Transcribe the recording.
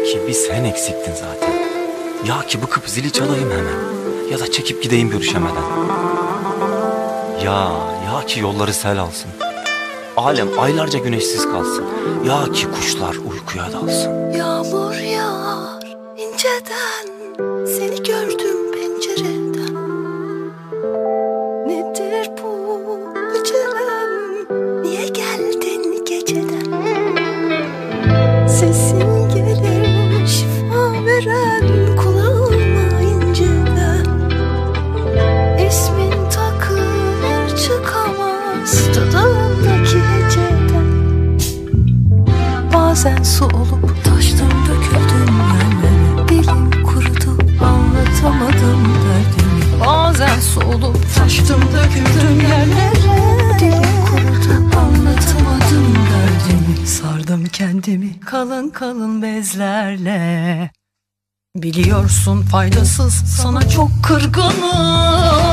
ki bir sen eksiktin zaten. Ya ki bıkıp zili çalayım hemen, ya da çekip gideyim görüşemeden. Ya ki yolları sel alsın, alem aylarca güneşsiz kalsın. Ya ki kuşlar uykuya dalsın. Yağmur yağar inceden, seni gördüm pencereden. Nedir bu acelem, niye geldin geceden? Sesin gelir şifa veren kulağıma inceden. İsmin takılır çıkamaz dudağımdaki heceden. Bazen su olup taştım döküldüm yerlere. Dilim kurudu anlatamadım derdimi. Bazen su olup taştım döküldüm yerlere. Dilim kurudu anlatamadım derdimi. Sardım kendimi kalın kalın bezlerle. Biliyorsun faydasız, sana çok kırgınım.